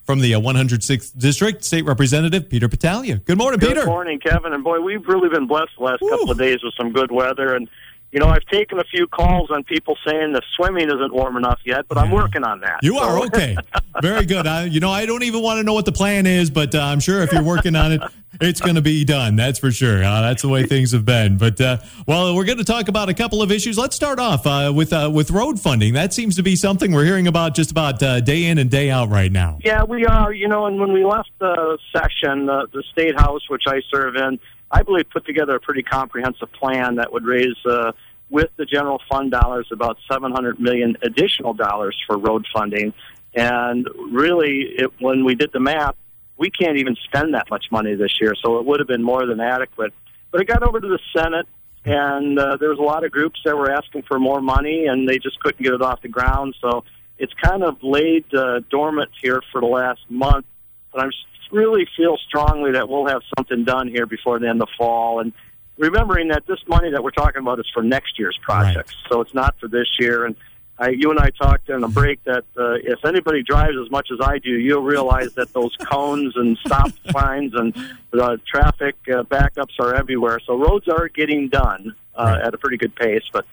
from the 106th District, State Representative Peter Battaglia. Good morning, Peter. Good morning, Kevin. And boy, we've really been blessed the last couple of days with some good weather. And, you know, I've taken a few calls on people saying the swimming isn't warm enough yet, but I'm working on that. You are okay. Very good. I don't even want to know what the plan is, but I'm sure if you're working on it, it's going to be done. That's for sure. That's the way things have been. But, we're going to talk about a couple of issues. Let's start off with road funding. That seems to be something we're hearing about just about day in and day out right now. Yeah, we are. You know, and when we left the session, the State House, which I serve in, I believe put together a pretty comprehensive plan that would raise, with the general fund dollars, about $700 million additional dollars for road funding. And really, when we did the math, we can't even spend that much money this year, so it would have been more than adequate. But it got over to the Senate, and there was a lot of groups that were asking for more money, and they just couldn't get it off the ground. So it's kind of laid dormant here for the last month. But I really feel strongly that we'll have something done here before the end of fall. And remembering that this money that we're talking about is for next year's projects, so it's not for this year. And you and I talked in a break that if anybody drives as much as I do, you'll realize that those cones and stop signs and the traffic backups are everywhere. So roads are getting done at a pretty good pace, but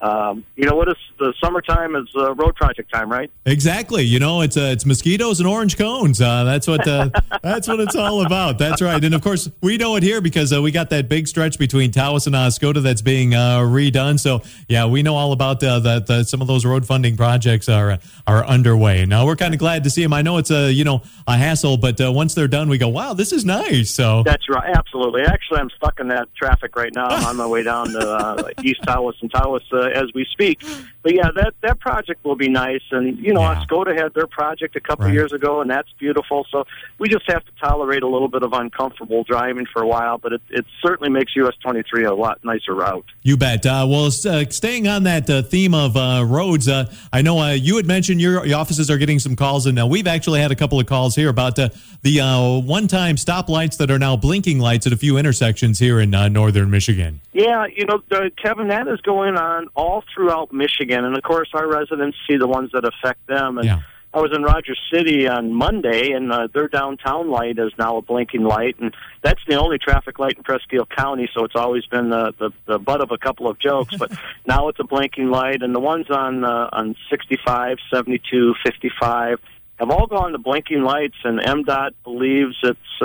you know what? The summertime is road project time, right? Exactly. You know, it's mosquitoes and orange cones. That's what it's all about. That's right. And of course, we know it here because we got that big stretch between Tawas and Oscoda that's being redone. So yeah, we know all about that. Some of those road funding projects are underway. Now we're kind of glad to see them. I know it's a hassle, but once they're done, we go, wow, this is nice. So that's right. Absolutely. Actually, I'm stuck in that traffic right now. I'm on my way down to East Tawas and Tawas as we speak. But yeah, that project will be nice. And, Oscoda had their project a couple of years ago, and that's beautiful. So we just have to tolerate a little bit of uncomfortable driving for a while, but it certainly makes US 23 a lot nicer route. You bet. Staying on that theme of roads, I know you had mentioned your offices are getting some calls, and we've actually had a couple of calls here about the one-time stoplights that are now blinking lights at a few intersections here in northern Michigan. Yeah, Kevin, that is going on all throughout Michigan, and of course our residents see the ones that affect them. And I was in Rogers City on Monday, and their downtown light is now a blinking light, and that's the only traffic light in Presque Isle County, so it's always been the butt of a couple of jokes, but now it's a blinking light, and the ones on 65, 72, 55 have all gone to blinking lights, and MDOT believes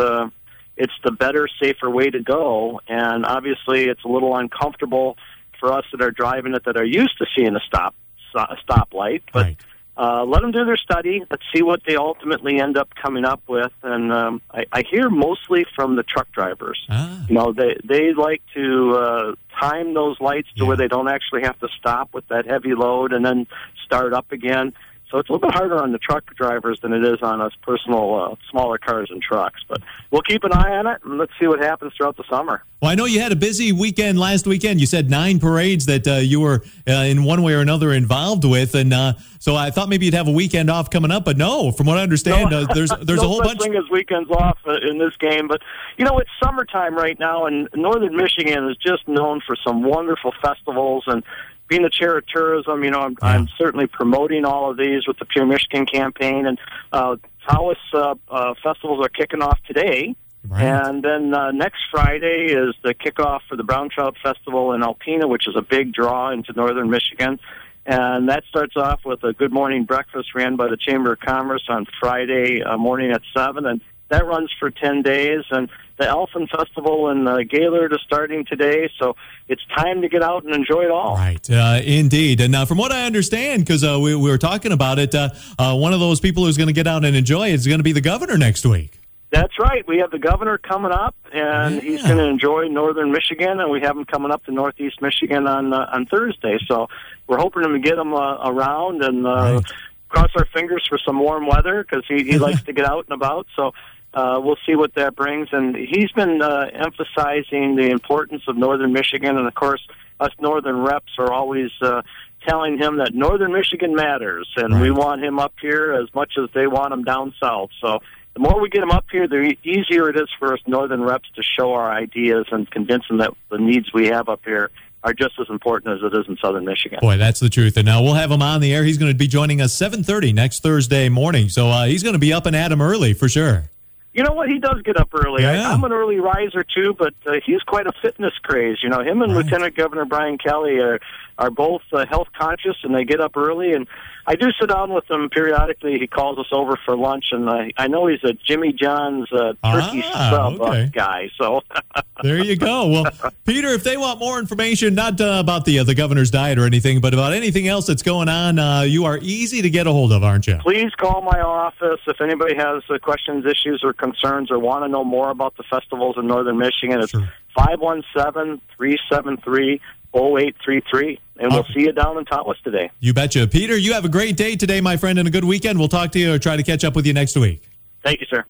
it's the better, safer way to go, and obviously it's a little uncomfortable for us that are driving it that are used to seeing a stoplight, but let them do their study. Let's see what they ultimately end up coming up with. And I hear mostly from the truck drivers. They like to time those lights to where they don't actually have to stop with that heavy load and then start up again. So it's a little bit harder on the truck drivers than it is on us personal, smaller cars and trucks. But we'll keep an eye on it, and let's see what happens throughout the summer. Well, I know you had a busy weekend last weekend. You said 9 parades that you were in one way or another involved with, and so I thought maybe you'd have a weekend off coming up, but no. From what I understand, there's a whole bunch. No such thing as weekends off in this game, but it's summertime right now, and northern Michigan is just known for some wonderful festivals. And being the chair of tourism, I'm certainly promoting all of these with the Pure Michigan campaign, and Tawas festivals are kicking off today. Right. And then next Friday is the kickoff for the Brown Trout Festival in Alpena, which is a big draw into northern Michigan. And that starts off with a good morning breakfast ran by the Chamber of Commerce on Friday morning at 7, and that runs for 10 days. And the Elfin Festival in Gaylord is starting today, so it's time to get out and enjoy it all. Right, indeed. And from what I understand, because we were talking about it, one of those people who's going to get out and enjoy it is going to be the governor next week. That's right. We have the governor coming up, and he's going to enjoy northern Michigan, and we have him coming up to northeast Michigan on Thursday. So we're hoping to get him around and cross our fingers for some warm weather because he likes to get out and about. So we'll see what that brings. And he's been emphasizing the importance of northern Michigan, and, of course, us northern reps are always telling him that northern Michigan matters, and we want him up here as much as they want him down south. So the more we get them up here, the easier it is for us northern reps to show our ideas and convince them that the needs we have up here are just as important as it is in southern Michigan. Boy, that's the truth. And now we'll have him on the air. He's going to be joining us 7:30 next Thursday morning. So he's going to be up and at him early for sure. You know what? He does get up early. Yeah. I'm an early riser, too, but he's quite a fitness craze. You know, him and Lieutenant Governor Brian Kelly are both health conscious, and they get up early. And I do sit down with him periodically. He calls us over for lunch, and I know he's a Jimmy John's turkey sub guy. So there you go. Well, Peter, if they want more information, not about the governor's diet or anything, but about anything else that's going on, you are easy to get a hold of, aren't you? Please call my office if anybody has questions, issues, or concerns, or want to know more about the festivals in northern Michigan. It's 517-373-0833. And we'll see you down in Tawas today. You betcha. Peter, you have a great day today, my friend, and a good weekend. We'll talk to you or try to catch up with you next week. Thank you, sir.